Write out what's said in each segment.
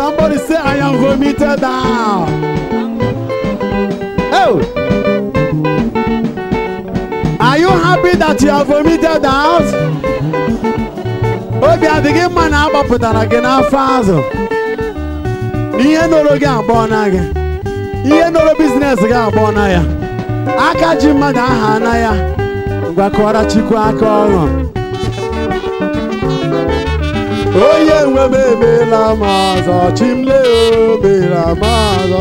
Somebody say, I am vomited down. Oh! Are you happy that you are vomited out? Obi adịghị mma na agbapụtara gị n'afọ azụ. Ihe nọrọ gị abụọ na gị. Ihe nọrọ biznes gị abụọ na ya. Aka ji mmadụ aha na ya. Gwakọrọ Chukwu aka ọṅụ. Onye nwe m emeela m ọzọ, Chimle o meela m ọzọ.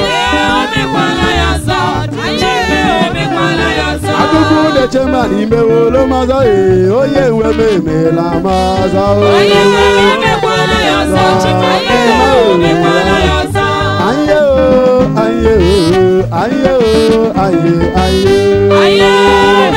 Akụkụ na-eche mma n'ime olu m ọzọ, onye nwe m emeela m ọzọ. Anye o, anye o, anye o, anye, anye o. Anye o,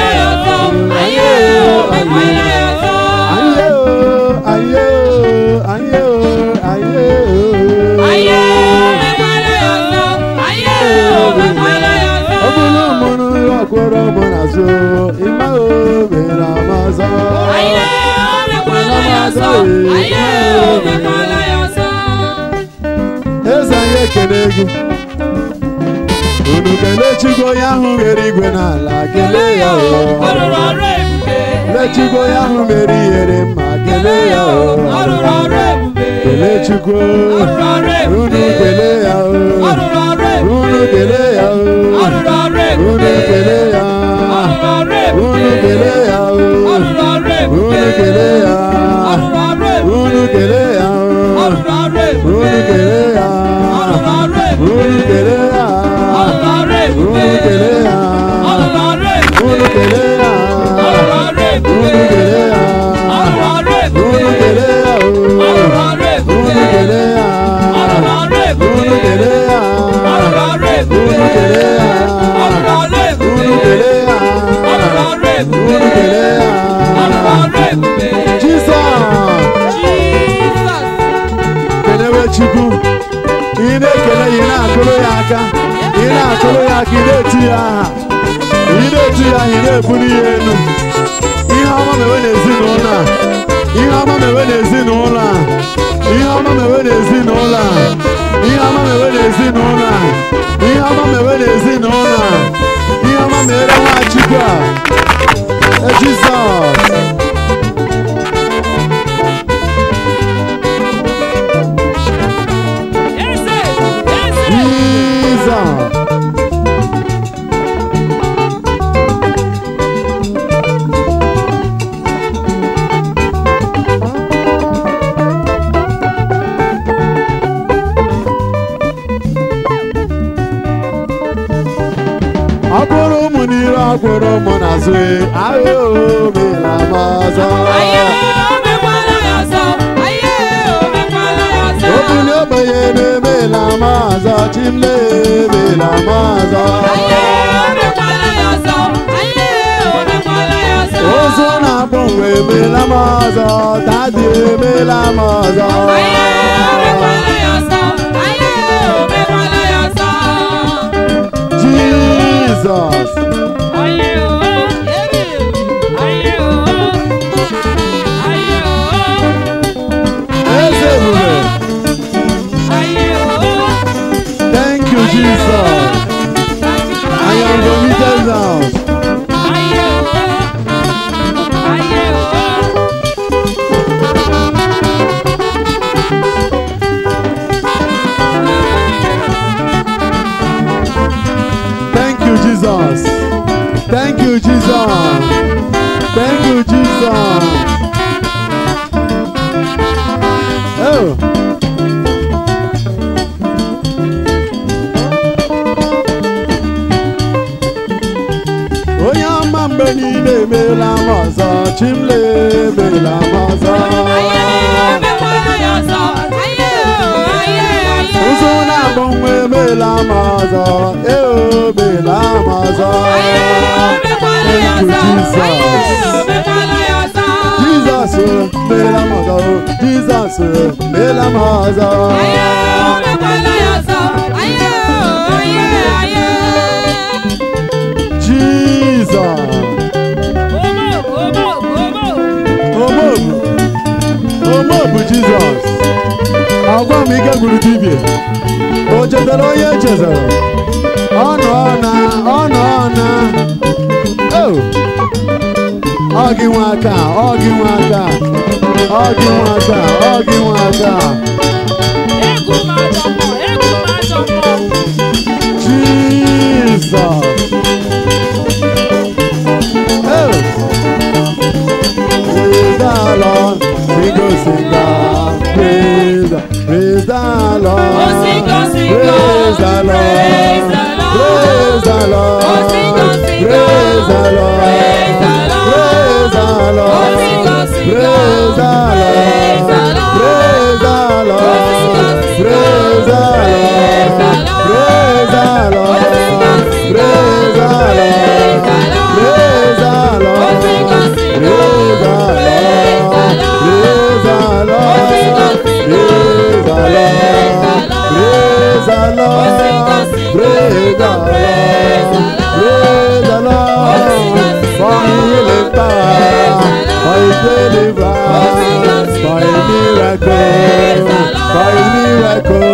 unu kelee Chukwu onye ahụ mere igwe n'ala, kelee ya o. Kelee Chukwu onye ahụ mere ihere mma, kelee ya o. Kelee Chukwu, unu kelee ya o. Unu kelee ya o. Unu kelee ya. Unu kelee ya o. Unu kelee ya. Unu kelee ya o. Unu kelee ya. Unu kelee ya. Unu kelee ya. Unu kelee ya. Chukwu ị na-ekele ị na-akụrụ ya aka, ị na-akụrụ ya aka, ị na-eti ya aha, ị na-eti ya aha, ị na-ebuli ya elu. Ihe ọma mewe n'ezinụlọ a, ihe ọma mewe n'ezinụlọ a, ihe ọma mewe n'ezinụlọ a, ihe ọma mewe n'ezinụlọ a, ihe ọma mewe n'ezinụlọ a, ihe ọma mere Nwachukwu a. Jizọs. Agboro ụmụ n'iru, agboro ụmụ n'azụ, ahụ meela m ọzọ. Obili ogbenye na-emeela m ọzọ, Chimle emeela m ọzọ. Ozu na-akpọ nwe emeela m ọzọ, Dadi emeela m ọzọ. Jesus. Thank you, Jesus. I am vomited now. Thank you, Jesus. Thank you, Jesus. Thank you, Jesus. Oh. Onye ọma mgbe niile emeela m ọzọ, Chimle emeela m ọzọ. Ụzụ na-abụ nwa emeela m ọzọ, emeela m ọzọ. Jesus, meela m ọzọ, Jesus, meela m ọzọ. Jesus. Omobu Jesus. ọgwa m ike gwuru dibịa o chetara onye echezara ọ nọ na ọ gị nwe aka ọ gị nwe aka ọ gị nwe aka ọ gị nwe aka Jesus. Praise the Lord, we go sing God. Praise the Lord, praise the Lord, praise the Lord, praise the Lord, praise the Lord, praise the Lord, praise the Lord, praise the Lord. Praise the Lord, praise the Lord, praise the Lord, praise the Lord, praise the Lord, praise the Lord, for healing power, for His deliverance, for His miracle, for His miracle.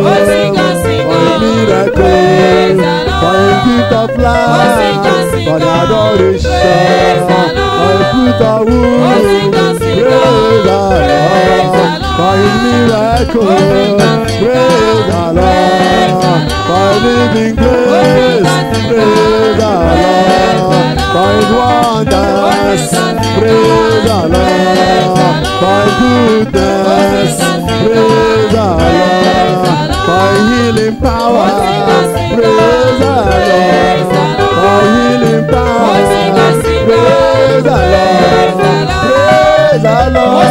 Miracle, for a gift of life, for the adoration, for a fruit of womb. Praise the Lord, for His miracle. Praise the Lord, for living grace. Praise the Lord, for His wonders. Praise the Lord, for His goodness. Praise the Lord, for healing power. Praise the Lord, for healing power. Praise the Lord, praise the Lord,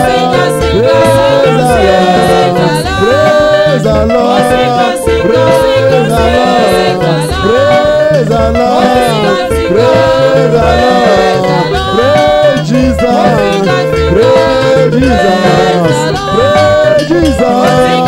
praise the Lord, praise the Lord, praise the Lord, praise the Lord, praise the Lord, praise Jesus, praise Jesus, praise Jesus.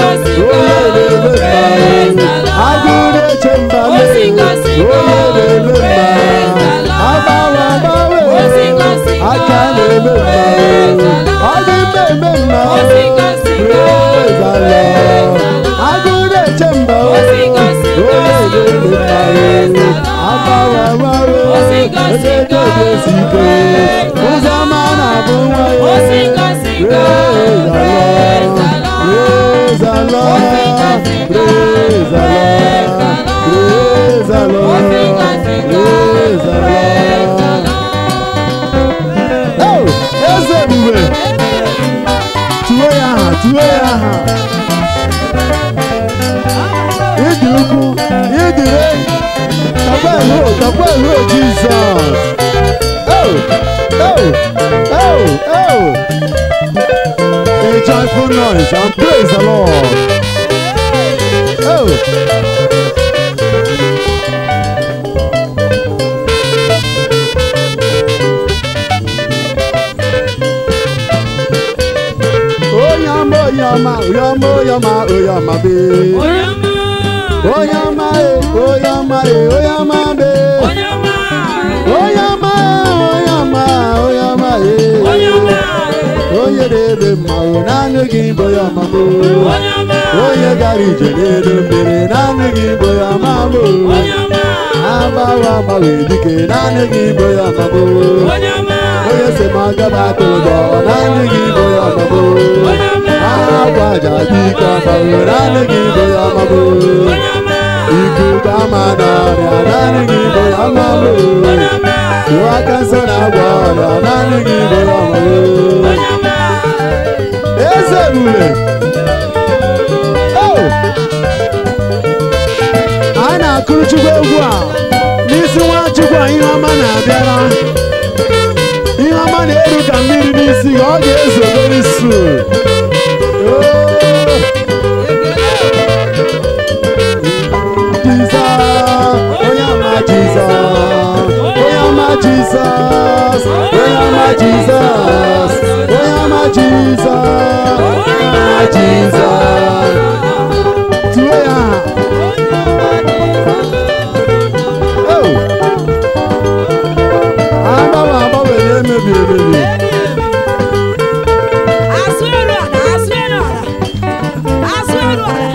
Jesus. A joyful noise and praise the Lord. Ana kuchukwu egwu a n'isi Nwachukwu ihe ọma na-abịara ihe ọma na-eru ka mmiri n'isi ọ ga-ezo very soon. Jesus, Jesus, I swear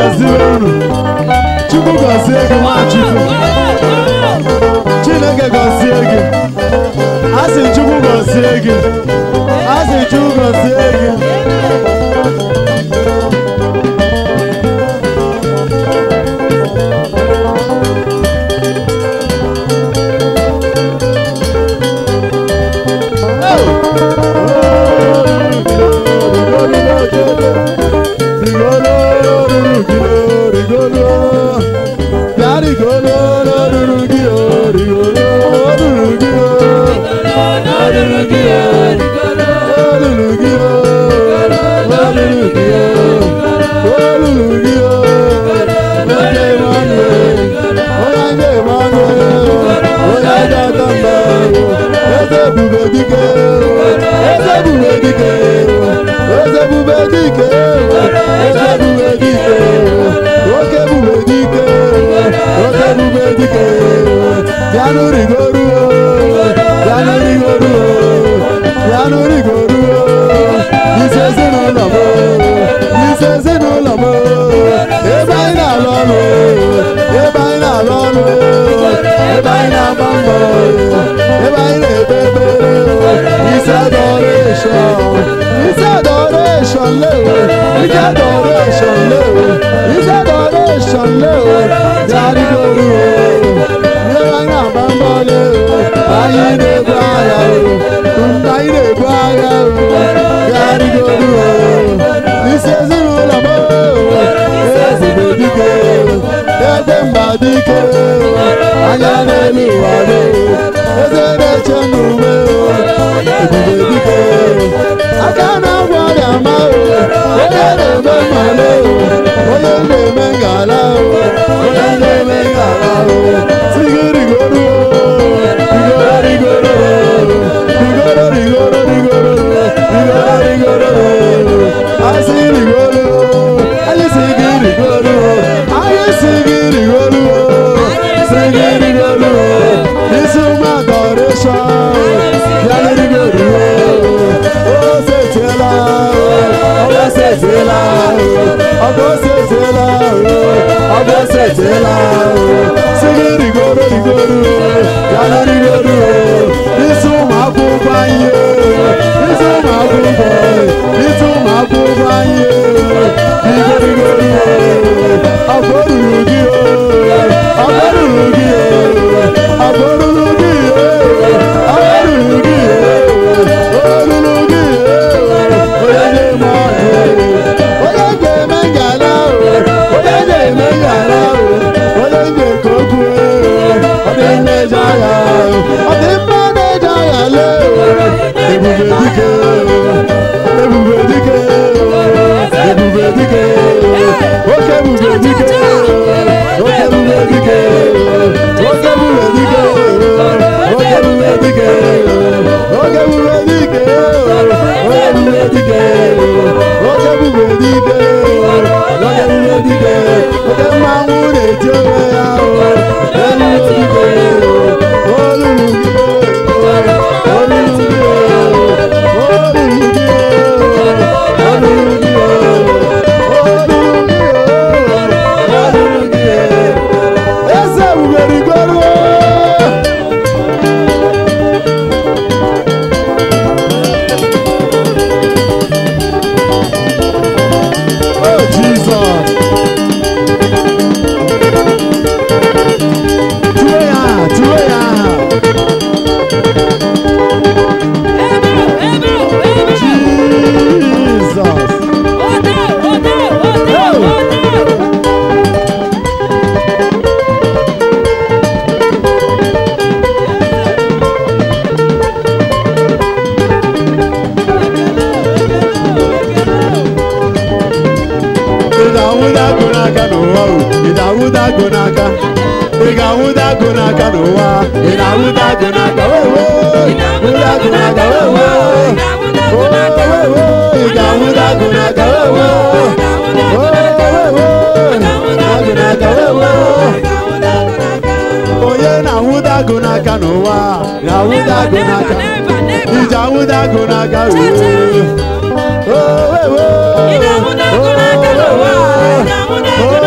gọzie unu. Chukwu gọzie gị Nwachukwu. Chineke gọzie gị. Asị Chukwu gọzie gị. Asị Chukwu gọzie gị. Oh,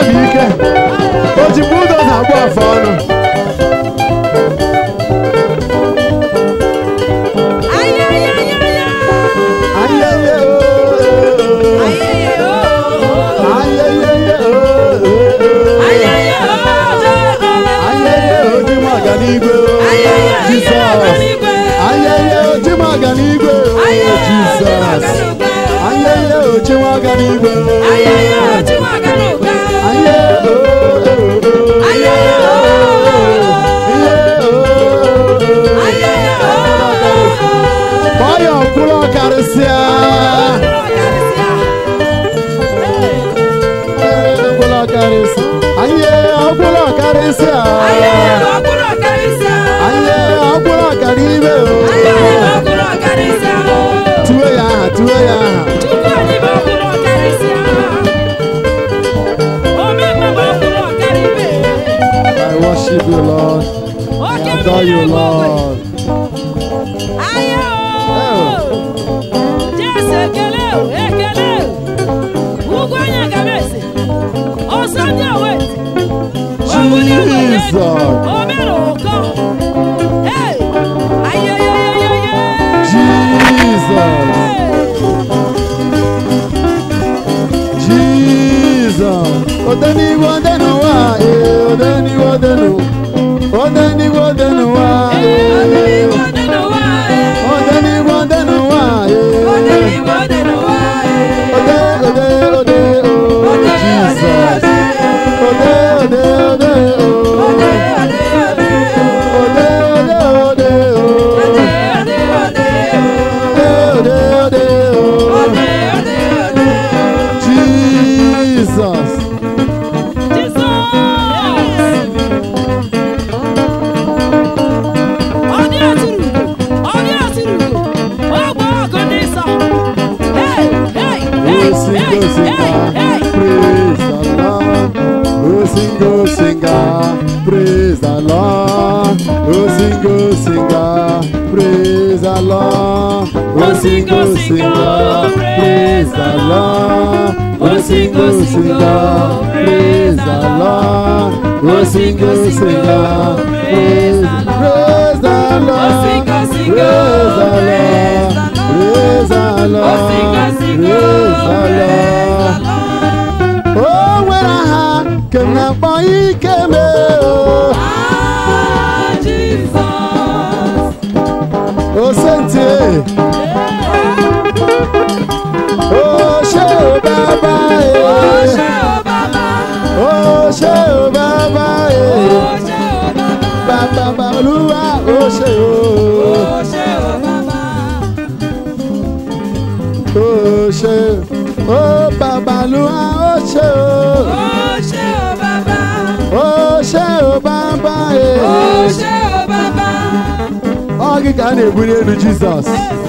bụ ike. O ji bulldozer agba afọ ọnụ. Worship you, Lord. Adore you, Lord. Praise the Lord. Oh, sing, oh, sing, praise the Lord. Oh, sing, oh, sing, praise the Lord. Oh, sing, oh, sing, praise the Lord. Oh, sing, oh, sing, praise the Lord. Praise the Lord. Praise the Lord. Praise the Lord. Oh, when I can I buy came Jesus. Oh, Sante. Oh, show Baba. Oh, show Baba. Oh, show Baba. Oh, show Baba. Baba Lua. Oh, show. Oh, show Baba. Oh, show. Oh, Baba Lua. Oh, show. Oh, show Baba. Oh, show Baba. Oh, show Baba. Oh, you can't believe in Jesus.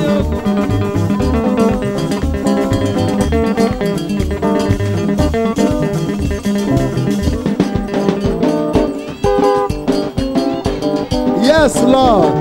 Yes, Lord.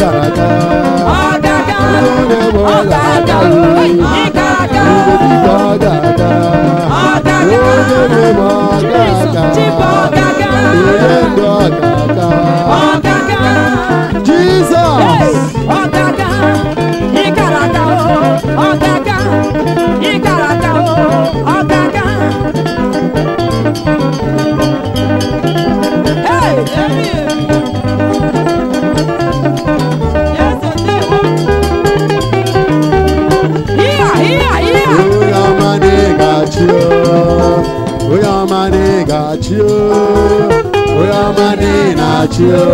gara aga. Ọ̀gágá, Onye bụ ọ̀gágá, ịgàgá, ọ̀gágá. ọ̀gágá, Onye bụ ọ̀gágá. Chibụ ọ̀gágá, Onye bụ ọ̀gágá. ọ̀gágá, Jesus. ọ̀gágá, ịgàràgá, ọ̀gágá, ịgàràgá, ọ̀gágá. Hey! Onye ọma na-egachi o. Onye ọma na-egachi o. Onye ọma na-enachi o.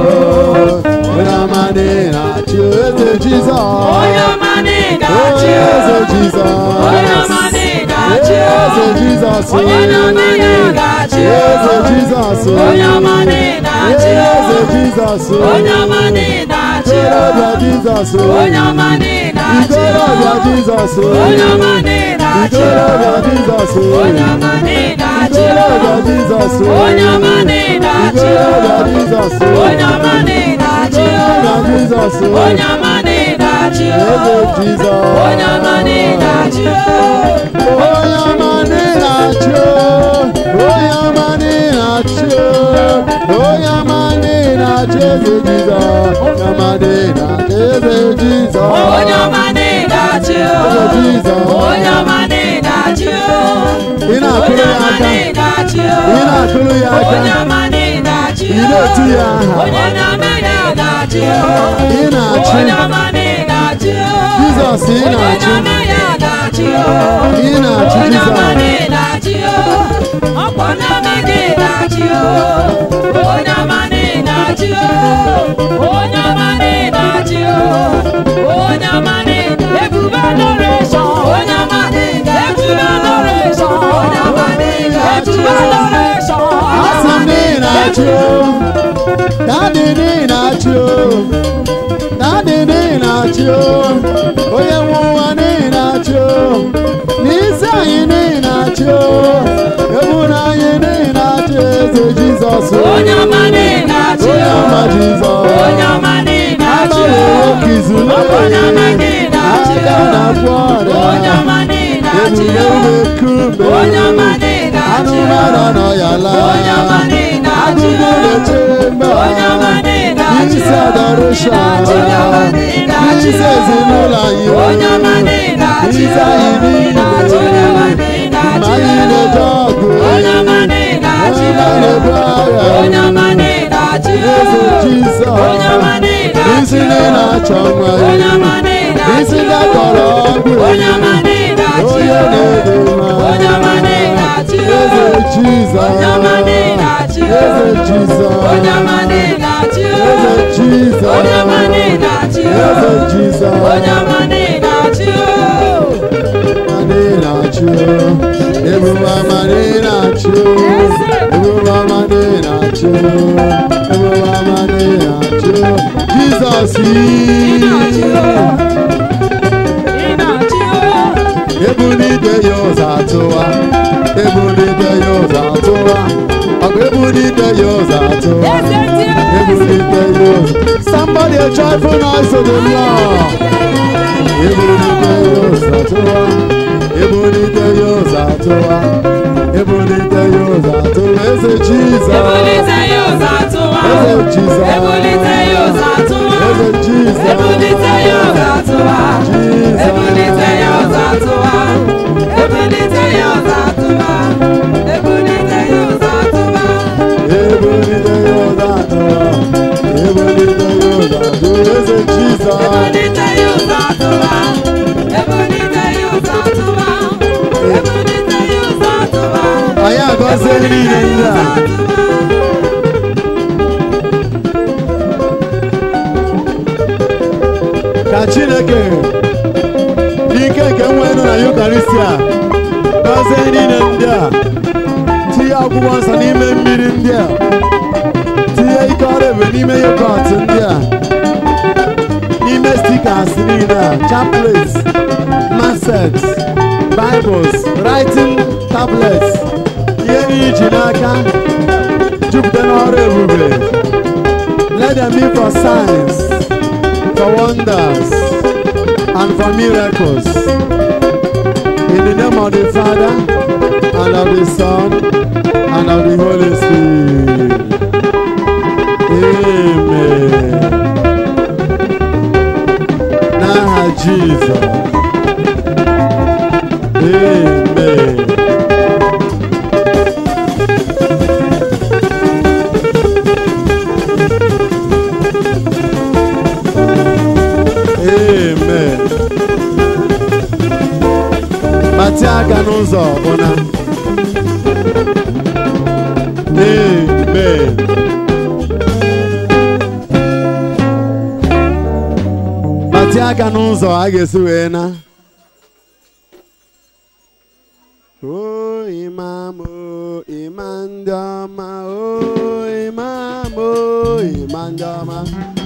Onye ọma na-enachi o. Eze Jizọs. Onye ọma na-egachi o. Eze Jizọs. Onye ọma na-egachi o. Eze Jizọs. Onye ọma na-egachi o. Eze Jizọs. Onye ọma na-egachi o. Eze Jizọs. Onye ọma na-egachi o. Ikorobịa Jizọs. Onye ọma na-egachi o. Ikorobịa Jizọs. Onye ọma na-egachi o. Ikorobịa Jizọs. Onye ọma na-egachi o. Ikorobịa Jizọs. Onye ọma na-egachi o. Ikorobịa Jizọs. Onye ọma na-egachi o. Ikorobịa Jizọs. Onye ọma na-egachi o. Eze Jizọs. Onye ọma na-egachi o. Onye ọma na-enachi o. Onye ọma na-enachi o. Onye ọma na-enachi Eze Jizọs. Onye ọma na-enachi Eze Jizọs. Onye ọma na-egachi o. Eze Jizọs. Onye ọma na-egachi o. Ị na-akụrụ Onye ya ọma aka. na-egachi o. Ị na-akụrụ ya aka. Onye ọma na-egachi Ị o. na-etu ya aha. Onye ọma na-egachi o. Ị na-achị. Onye ọma na-egachi o. Jizọs, ị na-achị. Onye ọma na-egachi o. Ị na-achị Onye ọma Jizọs. na-egachi o. Ọkwa onye ọma na-egachi o. Onye ọma na-egachi o. Onye ọma na-egachi o. Onye ọma na-egachi ebube adoration. Onye ọma na-egachi ebube adoration. Onye ọma na-egachi ebube adoration. Asị m na ị na-achị o. Dadị na ị na-achị o. Dadị na ị na-achị o. Onye nwe ụwa na ị na-achị o. N'isi anyị na ị na-achị o. Eburu anyị na ị na-achị Eze Jizọs. Onye ọma na-egachi Onye o. ọma Jizọs. Onye ọma na-egachi Agbanwe o. nwoke izule. Onye ọma na-egachi o. Aka na-agwọ ọrịa. Onye ọma na-egachi Ebube o. na-ekume. Onye ọma na-egachi Anụ o. mara nọ ya laa. Onye ọma na-egachi Agụgụ o. na-eche mba. Onye ọma na-egachi Isi o. adoration. Onye ọma na-egachi Isi o. ezinụlọ anyị. Onye ọma na-egachi Isi o. anyị niile. Onye ọma Ma na-egachi anyị o. na-eje ọgụ. Onye ọma na-egachi Onye o. na-ebu agha. Onye ọma na-egachi o. Eze Jizọs. Onye ọma na-egachi Isi o. ndị na-achọ nwa ya. Onye ọma na-egachi Isi ndị o. akọrọ ọgwụ. Onye ọma na-egachi Onye o. na-ede mma. Onye ọma na-egachi o. Eze Jizọs. Onye ọma na-egachi o. Eze Jizọs. Onye ọma na-egachi o. Eze Jizọs. Onye ọma na-egachi o. Eze Jizọs. Onye ọma na-egachi o. Amani na-achị o. Ebube amani na-achị o. Ebube amani na-achị o. Ebube amani na-achị o. Jizọs Ị na-achị o. Ị na-achị o. ebulite ya ụzọ atụwa. Ebulite ya ụzọ atụwa. Ọ bụ ebulite ya ụzọ atụwa. Eze ndị eze. Ebulite ya ụzọ. Somebody a joyful noise to the Lord. Ebulite ya ụzọ atụwa. Ebulite ya ụzọ atụwa. Ebulite ya ụzọ atụwa. Eze Jizọs. Ebulite ya ụzọ atụwa. Eze Jizọs. Ebulite ya ụzọ atụwa. Eze Jizọs. Ebulite ya ụzọ atụwa. Ebulite ya ụzọ atụwa. Ebulite ya ụzọ atụwa. Ebulite ya ụzọ atụwa. Ebulite ya ụzọ atụwa. Ebulite ya ụzọ atụwa. Eze Jizọs. Ebulite ya ụzọ atụwa. Ebulite ya ụzọ atụwa. Ebulite ya ụzọ atụwa. Anyị agọzie niile ndị a. Ka Chineke n'ike nke nwere na Yukarịstia gọzie niile ndị a. Tinye akwụkwọ nsọ n'ime mmiri ndị a. Tinye ike ọrụ ebube n'ime yogọt ndị a. N'ime stickers niile a. Chaplets, masets, Bibles, writing tablets. Ihe n'iji n'aka jupụta n'ọrụ ebube. Let them be for signs, for wonders and for miracles. In the name of the Father, and of the Son, and of the Holy Spirit. Amen. Now, Jesus. Amen. Amen. Matiaka n'ụzọ ụna. Amen. Matiaka n'ụzọ a ga-esi wee na. Oh, Imam, oh, Imam Dama, oh, Imam, oh, Imam Dama,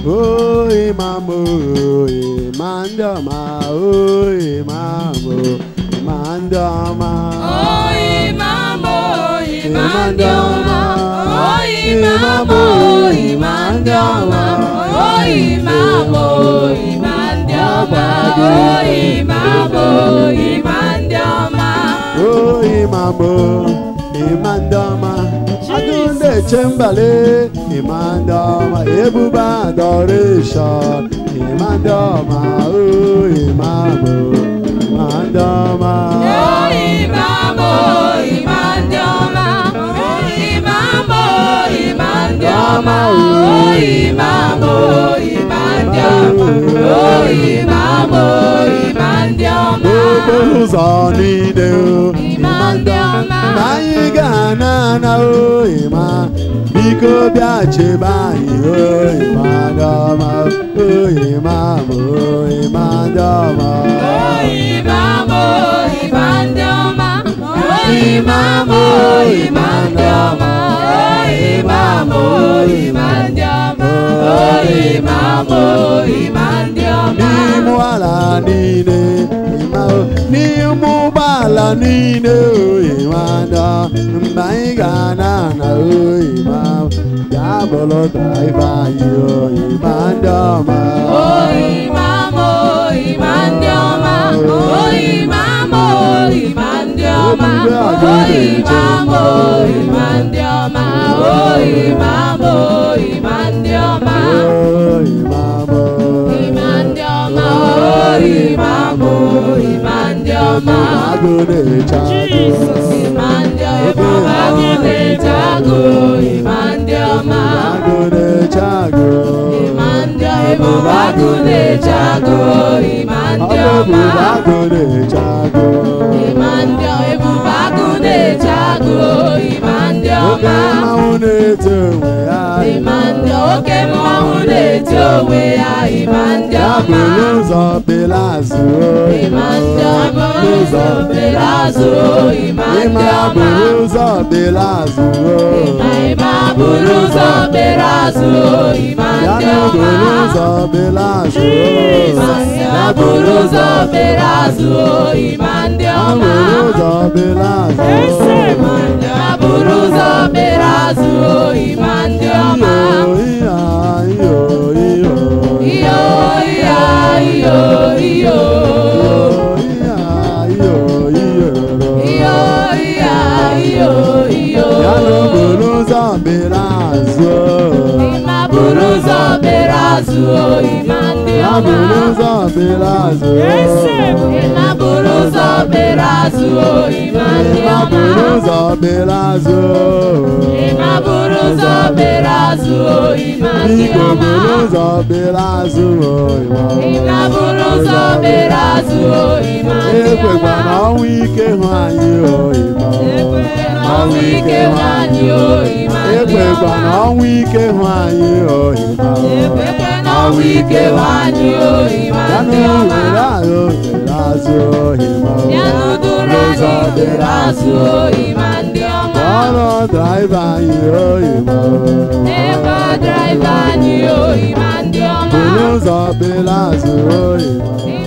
oh, Imam, oh, Imam Dama, oh, Imam, oh, Imam Dama, Oh, Imam, oh, Imam Imam Dama, oh, Imam, oh, Imam Dama, oh, Imam, oh, Imam Dama, oh, Imam, oh, Imam Dama. oh, Imam, oh, Imam Dama, Adunde Chembale, Imam Dama, Ebuba Adoration, Imam Dama, oh, Imam, oh, Imam Dama. Oh, Imam, oh, Imam Dama, oh, Imam, oh, Imam Dama, oh, Imam, oh, Imam Dama, oh, Imam, oh, Imam Dama. Okporo ụzọ niile o, Imam Dama, na anyị ga-ana na o, Imam, biko bịa chebe anyị o, Imam Dama, o, Imam, o, Imam Dama. Oh, Imam, oh, Imam Dama, oh, Imam, oh, Imam Dama, oh, Imam, oh, Imam Dama, oh, Imam, oh, Imam Dama. N'ime ala niile, Imam, n'ime ụgbọala niile o, Imam Dama, mgbe anyị ga-ana na o, Imam, bịa bụrụ draiva anyị o, Imam Dama. Oh, Imam, oh, Imam Dama, oh, Imam, oh, Imam Dama, oh, Imam, oh, Imam Dama, oh, Imam, oh, Imam Dama. Oh, Imam, oh, Imam Dama, oh, Imam, oh, Imam Dama. Jesus. Imam Dama, Agune Jago, Imam Dama. Agune Jago. Imam Dama, Agune Jago, Imam Dama. Agune Jago. Imam Dama, Agune Jago, Imam Dama. Imam Dama, oke mmanwụ na-eti onwe ya, Imam Dama. Ụzọ Belazụ. Imam Dama, ụzọ Belazụ, Imam Dama. Ụzọ Belazụ. Imam bụrụ ụzọ Belazụ, Imam Dama. Ụzọ Belazụ. Ya bụrụ ụzọ Belazụ, Imam Dama. Ụzọ Belazụ. Ya bụrụ ụzọ Belazụ, Imam Dama. Iyo, iyo, iyo. Iyo, iyo, iyo. Imam bụrụ ụzọ Belazụ, Imam Dama. Ụzọ Belazụ. Imam bụrụ ụzọ Belazụ, Imam Dama. Ụzọ Belazụ. Imam bụrụ ụzọ Belazụ, Imam Biko Dama. bụrụ ụzọ Belazụ. Imam bụrụ ụzọ Belazụ, Imam Ekwekwa Dama. na ọnwụ ike hụ anyị o, Imam. Ọnwụ ike nwanyị o, Imam Ekwekwa na Dama. ọnwụ ike hụ anyị o, Imam. Ekwe na ọnwụ ike nwanyị o, Imam Yanụ Dama. were anyị Belazụ o, Imam. Ya nụdụrụ anyị Belazụ o, Imam Dama. Ọrụ draiva anyị o, Imam. Ebe draiva anyị o, Imam Dama. Bụrụ ụzọ Belazụ o, Imam.